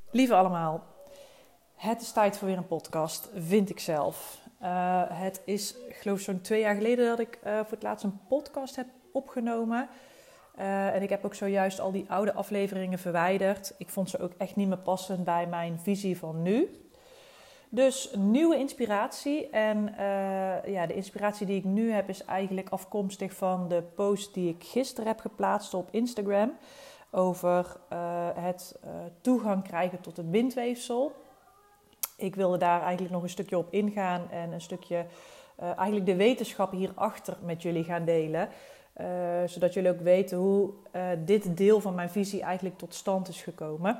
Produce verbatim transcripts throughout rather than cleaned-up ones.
Lieve allemaal, het is tijd voor weer een podcast, vind ik zelf. Uh, het is, ik geloof zo'n twee jaar geleden dat ik uh, voor het laatst een podcast heb opgenomen. Uh, en ik heb ook zojuist al die oude afleveringen verwijderd. Ik vond ze ook echt niet meer passend bij mijn visie van nu. Dus nieuwe inspiratie. En uh, ja, de inspiratie die ik nu heb is eigenlijk afkomstig van de post die ik gisteren heb geplaatst op Instagram. Over uh, het uh, toegang krijgen tot het bindweefsel. Ik wilde daar eigenlijk nog een stukje op ingaan en een stukje uh, eigenlijk de wetenschap hierachter met jullie gaan delen. Uh, zodat jullie ook weten hoe uh, dit deel van mijn visie eigenlijk tot stand is gekomen.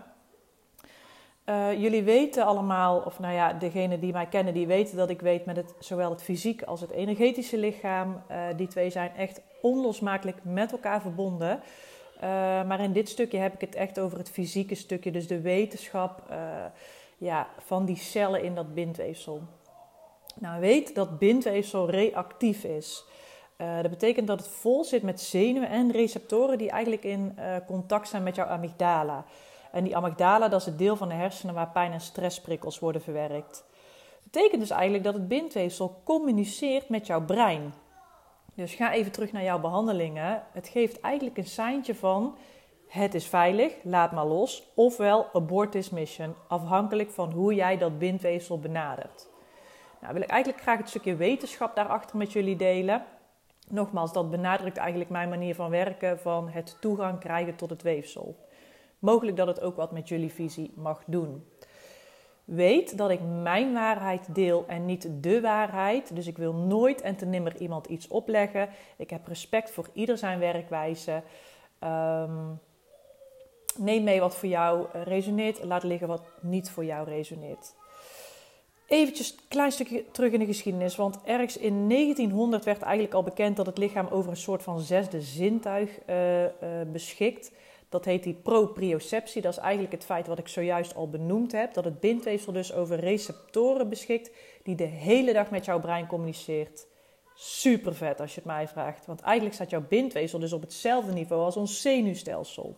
Uh, jullie weten allemaal, of nou ja, degenen die mij kennen, die weten dat ik weet met het, zowel het fysiek als het energetische lichaam. Uh, die twee zijn echt onlosmakelijk met elkaar verbonden. Uh, maar in dit stukje heb ik het echt over het fysieke stukje, dus de wetenschap uh, ja, van die cellen in dat bindweefsel. Nou, weet dat bindweefsel reactief is. Uh, dat betekent dat het vol zit met zenuwen en receptoren die eigenlijk in uh, contact zijn met jouw amygdala. En die amygdala, dat is het deel van de hersenen waar pijn- en stressprikkels worden verwerkt. Dat betekent dus eigenlijk dat het bindweefsel communiceert met jouw brein. Dus ga even terug naar jouw behandelingen. Het geeft eigenlijk een seintje van het is veilig, laat maar los. Ofwel abort this mission, afhankelijk van hoe jij dat bindweefsel benadert. Nou wil ik eigenlijk graag het stukje wetenschap daarachter met jullie delen. Nogmaals, dat benadrukt eigenlijk mijn manier van werken van het toegang krijgen tot het weefsel. Mogelijk dat het ook wat met jullie visie mag doen. Weet dat ik mijn waarheid deel en niet de waarheid. Dus ik wil nooit en te nimmer iemand iets opleggen. Ik heb respect voor ieder zijn werkwijze. Um, neem mee wat voor jou resoneert. Laat liggen wat niet voor jou resoneert. Eventjes een klein stukje terug in de geschiedenis. Want ergens in negentienhonderd werd eigenlijk al bekend dat het lichaam over een soort van zesde zintuig uh, uh, beschikt. Dat heet die proprioceptie. Dat is eigenlijk het feit wat ik zojuist al benoemd heb. Dat het bindweefsel dus over receptoren beschikt die de hele dag met jouw brein communiceert. Super vet als je het mij vraagt. Want eigenlijk staat jouw bindweefsel dus op hetzelfde niveau als ons zenuwstelsel.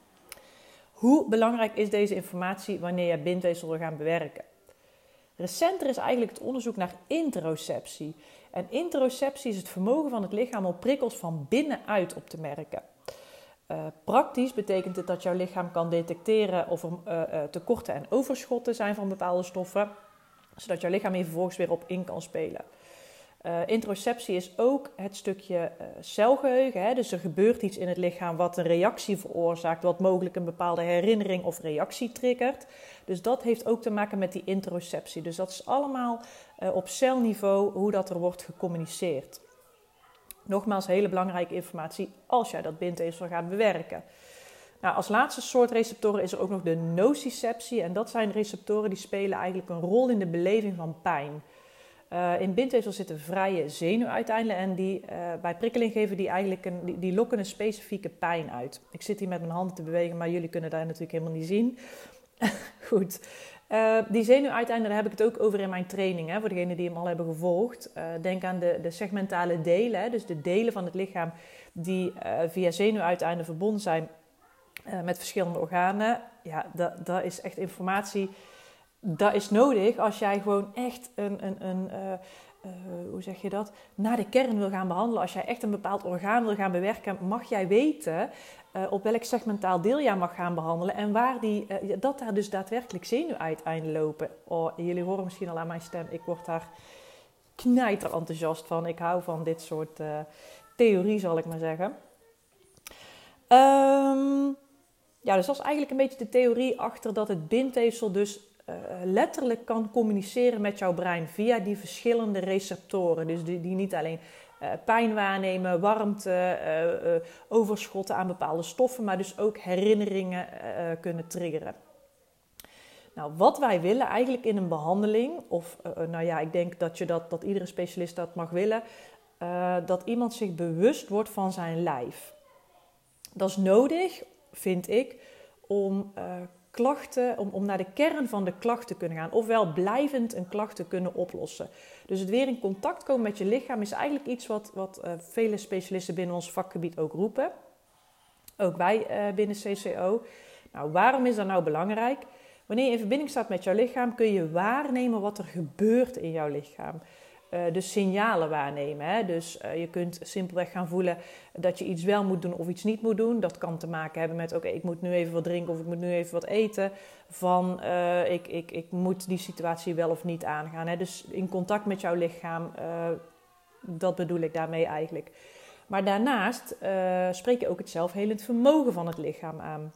Hoe belangrijk is deze informatie wanneer je bindweefsel wil gaan bewerken? Recenter is eigenlijk het onderzoek naar interoceptie. En interoceptie is het vermogen van het lichaam om prikkels van binnenuit op te merken. Uh, praktisch betekent het dat jouw lichaam kan detecteren of er uh, uh, tekorten en overschotten zijn van bepaalde stoffen, zodat jouw lichaam hier vervolgens weer op in kan spelen. Uh, interoceptie is ook het stukje uh, celgeheugen, hè? Dus er gebeurt iets in het lichaam wat een reactie veroorzaakt, wat mogelijk een bepaalde herinnering of reactie triggert. Dus dat heeft ook te maken met die interoceptie. Dus dat is allemaal uh, op celniveau hoe dat er wordt gecommuniceerd. Nogmaals, hele belangrijke informatie als jij dat bindweefsel gaat bewerken. Nou, als laatste soort receptoren is er ook nog de nociceptie. En dat zijn receptoren die spelen eigenlijk een rol in de beleving van pijn. Uh, in bindweefsel zitten vrije zenuwuiteinden en die, uh, bij prikkeling geven die eigenlijk een, die, die lokken een specifieke pijn uit. Ik zit hier met mijn handen te bewegen, maar jullie kunnen dat natuurlijk helemaal niet zien. Goed. Uh, die zenuwuiteinden, daar heb ik het ook over in mijn training, hè, voor degenen die hem al hebben gevolgd. Uh, denk aan de, de segmentale delen, hè, dus de delen van het lichaam die uh, via zenuwuiteinden verbonden zijn uh, met verschillende organen. Ja, dat, dat is echt informatie, dat is nodig als jij gewoon echt een, een, een uh, uh, hoe zeg je dat, naar de kern wil gaan behandelen. Als jij echt een bepaald orgaan wil gaan bewerken, mag jij weten Uh, op welk segmentaal deel jij mag gaan behandelen en waar die, uh, dat daar dus daadwerkelijk zenuwuiteinden lopen. Oh, jullie horen misschien al aan mijn stem, ik word daar knijter enthousiast van. Ik hou van dit soort uh, theorie, zal ik maar zeggen. Um, ja, dus dat is eigenlijk een beetje de theorie achter dat het bindweefsel dus uh, letterlijk kan communiceren met jouw brein via die verschillende receptoren. Dus die, die niet alleen Uh, pijn waarnemen, warmte, uh, uh, overschotten aan bepaalde stoffen, maar dus ook herinneringen uh, kunnen triggeren. Nou, wat wij willen eigenlijk in een behandeling, of uh, nou ja, ik denk dat, je dat, dat iedere specialist dat mag willen, uh, dat iemand zich bewust wordt van zijn lijf. Dat is nodig, vind ik, om uh, klachten, om, om naar de kern van de klacht te kunnen gaan. Ofwel blijvend een klacht te kunnen oplossen. Dus het weer in contact komen met je lichaam is eigenlijk iets wat, wat uh, vele specialisten binnen ons vakgebied ook roepen. Ook wij uh, binnen C C O. Nou, waarom is dat nou belangrijk? Wanneer je in verbinding staat met jouw lichaam, kun je waarnemen wat er gebeurt in jouw lichaam. Uh, dus signalen waarnemen. Hè? Dus uh, je kunt simpelweg gaan voelen dat je iets wel moet doen of iets niet moet doen. Dat kan te maken hebben met, oké, okay, ik moet nu even wat drinken of ik moet nu even wat eten. Van, uh, ik, ik, ik moet die situatie wel of niet aangaan. Hè? Dus in contact met jouw lichaam, uh, dat bedoel ik daarmee eigenlijk. Maar daarnaast uh, spreek je ook het zelfhelend vermogen van het lichaam aan.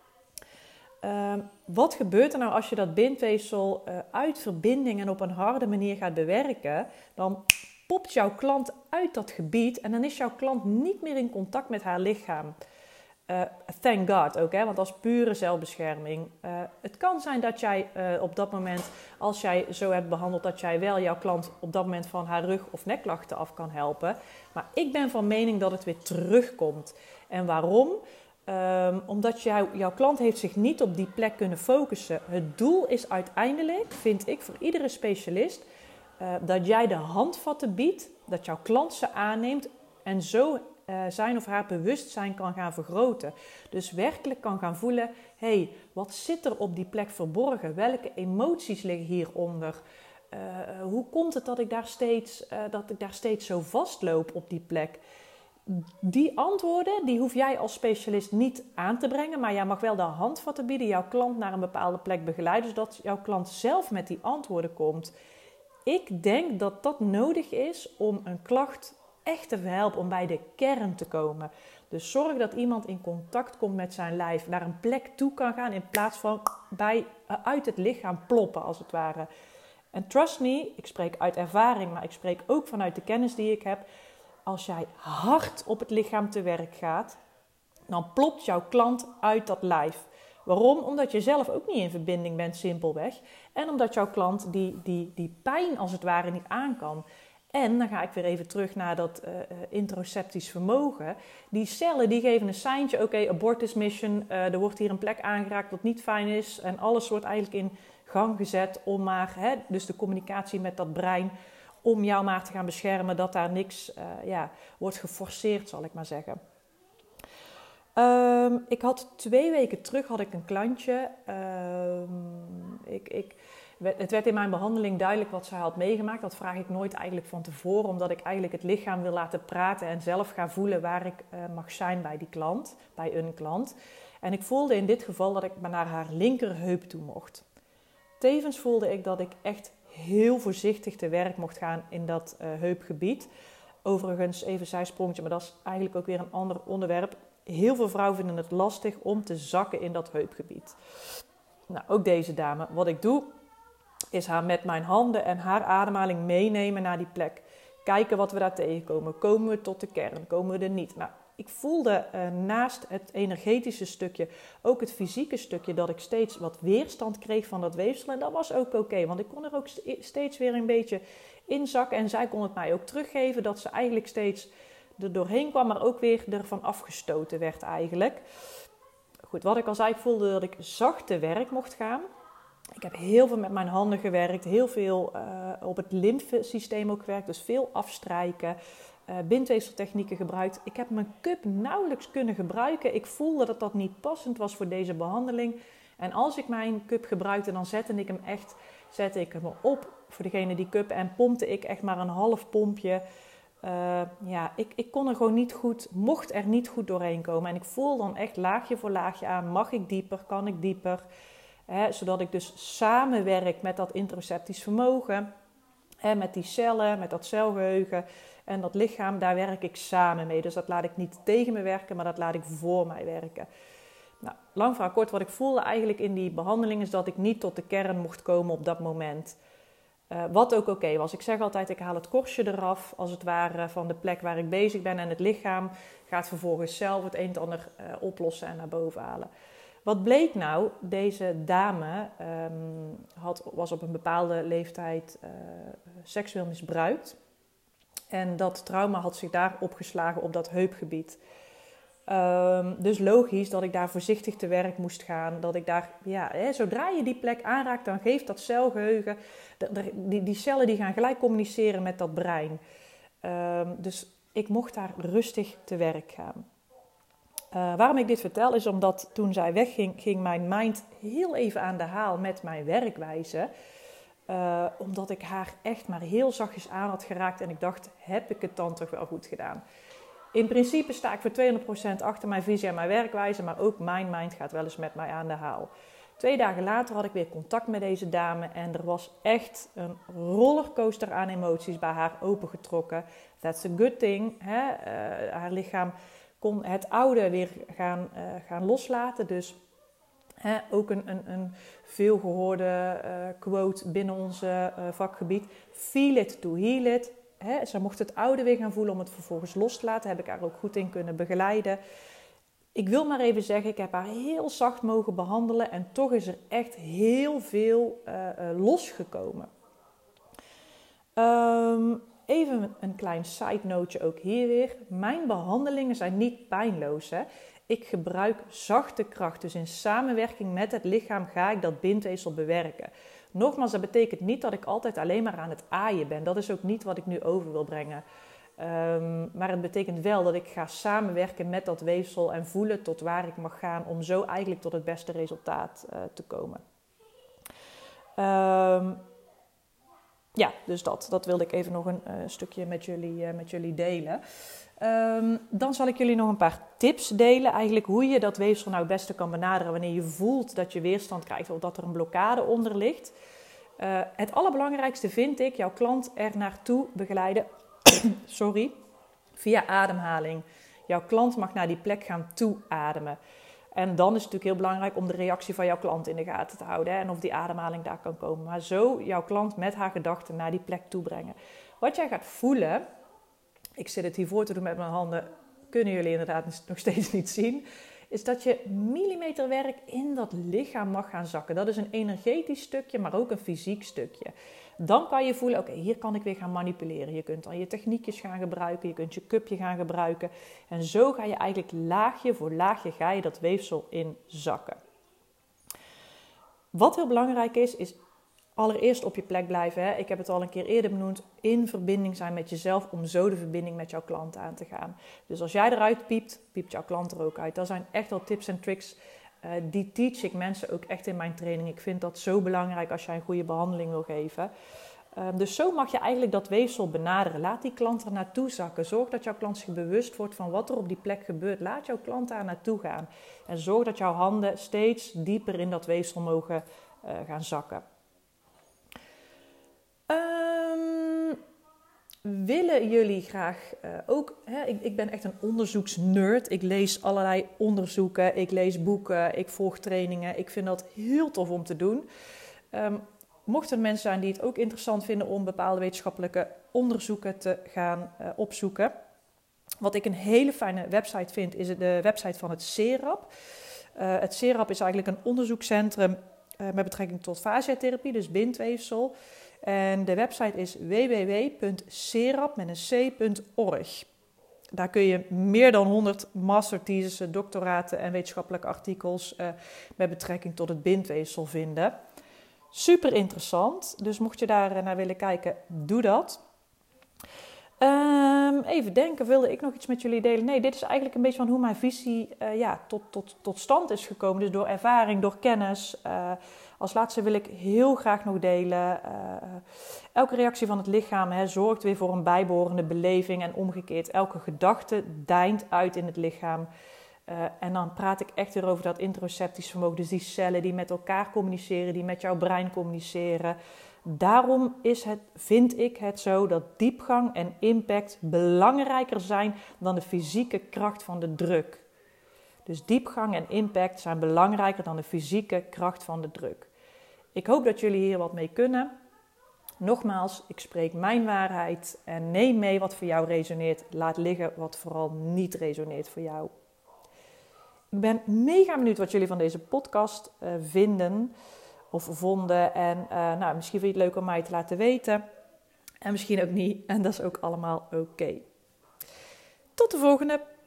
Uh, wat gebeurt er nou als je dat bindweefsel uh, uit verbinding en op een harde manier gaat bewerken? Dan popt jouw klant uit dat gebied en dan is jouw klant niet meer in contact met haar lichaam. Uh, thank God ook, hè? Want dat is pure zelfbescherming. Uh, het kan zijn dat jij uh, op dat moment, als jij zo hebt behandeld, dat jij wel jouw klant op dat moment van haar rug- of nekklachten af kan helpen. Maar ik ben van mening dat het weer terugkomt. En waarom? Um, omdat jou, jouw klant heeft zich niet op die plek kunnen focussen. Het doel is uiteindelijk, vind ik, voor iedere specialist, uh, dat jij de handvatten biedt, dat jouw klant ze aanneemt en zo uh, zijn of haar bewustzijn kan gaan vergroten. Dus werkelijk kan gaan voelen, hé, hey, wat zit er op die plek verborgen? Welke emoties liggen hieronder? Uh, hoe komt het dat ik daar steeds, uh, dat ik daar steeds zo vastloop op die plek? Die antwoorden, die hoef jij als specialist niet aan te brengen, maar jij mag wel de handvatten bieden, jouw klant naar een bepaalde plek begeleiden, zodat jouw klant zelf met die antwoorden komt. Ik denk dat dat nodig is om een klacht echt te verhelpen, om bij de kern te komen. Dus zorg dat iemand in contact komt met zijn lijf, naar een plek toe kan gaan in plaats van bij, uit het lichaam ploppen als het ware. En trust me, ik spreek uit ervaring, maar ik spreek ook vanuit de kennis die ik heb. Als jij hard op het lichaam te werk gaat, dan plopt jouw klant uit dat lijf. Waarom? Omdat je zelf ook niet in verbinding bent, simpelweg. En omdat jouw klant die, die, die pijn als het ware niet aan kan. En dan ga ik weer even terug naar dat uh, interoceptisch vermogen. Die cellen die geven een seintje, oké, okay, abort this mission. Uh, er wordt hier een plek aangeraakt wat niet fijn is. En alles wordt eigenlijk in gang gezet om maar, hè, dus de communicatie met dat brein, om jou maar te gaan beschermen, dat daar niks uh, ja, wordt geforceerd, zal ik maar zeggen. Um, ik had twee weken terug had ik een klantje. Um, ik, ik, het werd in mijn behandeling duidelijk wat zij had meegemaakt. Dat vraag ik nooit eigenlijk van tevoren, omdat ik eigenlijk het lichaam wil laten praten en zelf ga voelen waar ik uh, mag zijn bij die klant, bij een klant. En ik voelde in dit geval dat ik maar naar haar linkerheup toe mocht. Tevens voelde ik dat ik echt heel voorzichtig te werk mocht gaan in dat uh, heupgebied. Overigens, even zijsprongetje, maar dat is eigenlijk ook weer een ander onderwerp. Heel veel vrouwen vinden het lastig om te zakken in dat heupgebied. Nou, ook deze dame. Wat ik doe, is haar met mijn handen en haar ademhaling meenemen naar die plek. Kijken wat we daar tegenkomen. Komen we tot de kern? Komen we er niet? Nou, ik voelde uh, naast het energetische stukje ook het fysieke stukje dat ik steeds wat weerstand kreeg van dat weefsel. En dat was ook oké, okay, want ik kon er ook steeds weer een beetje inzakken. En zij kon het mij ook teruggeven dat ze eigenlijk steeds er doorheen kwam, maar ook weer ervan afgestoten werd eigenlijk. Goed, wat ik al zei, ik voelde dat ik zacht te werk mocht gaan. Ik heb heel veel met mijn handen gewerkt, heel veel uh, op het lymfesysteem ook gewerkt, dus veel afstrijken. Uh, bindweefseltechnieken gebruikt. Ik heb mijn cup nauwelijks kunnen gebruiken. Ik voelde dat dat niet passend was voor deze behandeling. En als ik mijn cup gebruikte, dan zette ik hem echt, zette ik hem op voor degene die cup en pompte ik echt maar een half pompje. Uh, ja, ik, ik kon er gewoon niet goed, mocht er niet goed doorheen komen. En ik voel dan echt laagje voor laagje aan, mag ik dieper, kan ik dieper. Hè, zodat ik dus samenwerk met dat interoceptisch vermogen. En met die cellen, met dat celgeheugen. En dat lichaam, daar werk ik samen mee. Dus dat laat ik niet tegen me werken, maar dat laat ik voor mij werken. Nou, lang verhaal kort, wat ik voelde eigenlijk in die behandeling is dat ik niet tot de kern mocht komen op dat moment. Uh, wat ook oké okay was. Ik zeg altijd, ik haal het korstje eraf, als het ware, van de plek waar ik bezig ben. En het lichaam gaat vervolgens zelf het een en ander uh, oplossen en naar boven halen. Wat bleek nou? Deze dame um, had, was op een bepaalde leeftijd uh, seksueel misbruikt. En dat trauma had zich daar opgeslagen op dat heupgebied. Um, dus logisch dat ik daar voorzichtig te werk moest gaan. Dat ik daar, ja, hè, zodra je die plek aanraakt, dan geeft dat celgeheugen, de, de, die, die cellen die gaan gelijk communiceren met dat brein. Um, dus ik mocht daar rustig te werk gaan. Uh, waarom ik dit vertel is omdat toen zij wegging, ging mijn mind heel even aan de haal met mijn werkwijze. Uh, omdat ik haar echt maar heel zachtjes aan had geraakt en ik dacht, heb ik het dan toch wel goed gedaan? In principe sta ik voor tweehonderd procent achter mijn visie en mijn werkwijze, maar ook mijn mind gaat wel eens met mij aan de haal. Twee dagen later had ik weer contact met deze dame en er was echt een rollercoaster aan emoties bij haar opengetrokken. That's a good thing. Hè? Uh, haar lichaam kon het oude weer gaan, uh, gaan loslaten. Dus hè, ook een, een, een veelgehoorde uh, quote binnen ons uh, vakgebied. Feel it to heal it. Hè? Ze mocht het oude weer gaan voelen om het vervolgens los te laten. Heb ik haar ook goed in kunnen begeleiden. Ik wil maar even zeggen, ik heb haar heel zacht mogen behandelen en toch is er echt heel veel uh, uh, losgekomen. Um, even een klein side noteje ook hier weer. Mijn behandelingen zijn niet pijnloos. Hè? Ik gebruik zachte kracht, dus in samenwerking met het lichaam ga ik dat bindweefsel bewerken. Nogmaals, dat betekent niet dat ik altijd alleen maar aan het aaien ben. Dat is ook niet wat ik nu over wil brengen. Um, maar het betekent wel dat ik ga samenwerken met dat weefsel en voelen tot waar ik mag gaan om zo eigenlijk tot het beste resultaat uh, te komen. Um, ja, dus dat, dat wilde ik even nog een uh, stukje met jullie, uh, met jullie delen. Um, dan zal ik jullie nog een paar tips delen. Eigenlijk hoe je dat weefsel nou het beste kan benaderen wanneer je voelt dat je weerstand krijgt of dat er een blokkade onder ligt. Uh, het allerbelangrijkste vind ik jouw klant er naartoe begeleiden. Sorry, via ademhaling. Jouw klant mag naar die plek gaan toeademen. En dan is het natuurlijk heel belangrijk om de reactie van jouw klant in de gaten te houden. Hè, en of die ademhaling daar kan komen. Maar zo jouw klant met haar gedachten naar die plek toe brengen. Wat jij gaat voelen, ik zit het hiervoor te doen met mijn handen, kunnen jullie inderdaad nog steeds niet zien, is dat je millimeterwerk in dat lichaam mag gaan zakken. Dat is een energetisch stukje, maar ook een fysiek stukje. Dan kan je voelen, oké, okay, hier kan ik weer gaan manipuleren. Je kunt dan je techniekjes gaan gebruiken, je kunt je cupje gaan gebruiken. En zo ga je eigenlijk laagje voor laagje ga je dat weefsel in zakken. Wat heel belangrijk is, is allereerst op je plek blijven. Hè. Ik heb het al een keer eerder benoemd, in verbinding zijn met jezelf om zo de verbinding met jouw klant aan te gaan. Dus als jij eruit piept, piept jouw klant er ook uit. Dat zijn echt wel tips en tricks. Uh, die teach ik mensen ook echt in mijn training. Ik vind dat zo belangrijk als jij een goede behandeling wil geven. Uh, dus zo mag je eigenlijk dat weefsel benaderen. Laat die klant er naartoe zakken. Zorg dat jouw klant zich bewust wordt van wat er op die plek gebeurt. Laat jouw klant daar naartoe gaan. En zorg dat jouw handen steeds dieper in dat weefsel mogen uh, gaan zakken. Um, willen jullie graag uh, ook... Hè, ik, ik ben echt een onderzoeksnerd. Ik lees allerlei onderzoeken. Ik lees boeken. Ik volg trainingen. Ik vind dat heel tof om te doen. Um, mochten er mensen zijn die het ook interessant vinden om bepaalde wetenschappelijke onderzoeken te gaan uh, opzoeken. Wat ik een hele fijne website vind, is de website van het CERAP. Uh, het CERAP is eigenlijk een onderzoekscentrum uh, met betrekking tot fasciatherapie, dus bindweefsel. En de website is w w w punt cerap met een c punt org. Daar kun je meer dan honderd mastertheses, doctoraten en wetenschappelijke artikels uh, met betrekking tot het bindweefsel vinden. Super interessant, dus mocht je daar naar willen kijken, doe dat. Um, even denken, wilde ik nog iets met jullie delen? Nee, dit is eigenlijk een beetje van hoe mijn visie uh, ja, tot, tot, tot stand is gekomen. Dus door ervaring, door kennis. Uh, als laatste wil ik heel graag nog delen. Uh, elke reactie van het lichaam hè, zorgt weer voor een bijbehorende beleving. En omgekeerd, elke gedachte deint uit in het lichaam. Uh, en dan praat ik echt weer over dat interoceptisch vermogen. Dus die cellen die met elkaar communiceren, die met jouw brein communiceren. Daarom is het, vind ik het zo dat diepgang en impact belangrijker zijn dan de fysieke kracht van de druk. Dus diepgang en impact zijn belangrijker dan de fysieke kracht van de druk. Ik hoop dat jullie hier wat mee kunnen. Nogmaals, ik spreek mijn waarheid en neem mee wat voor jou resoneert. Laat liggen wat vooral niet resoneert voor jou. Ik ben mega benieuwd wat jullie van deze podcast uh, vinden of vonden. En uh, nou, misschien vind je het leuk om mij te laten weten. En misschien ook niet. En dat is ook allemaal oké. Okay. Tot de volgende!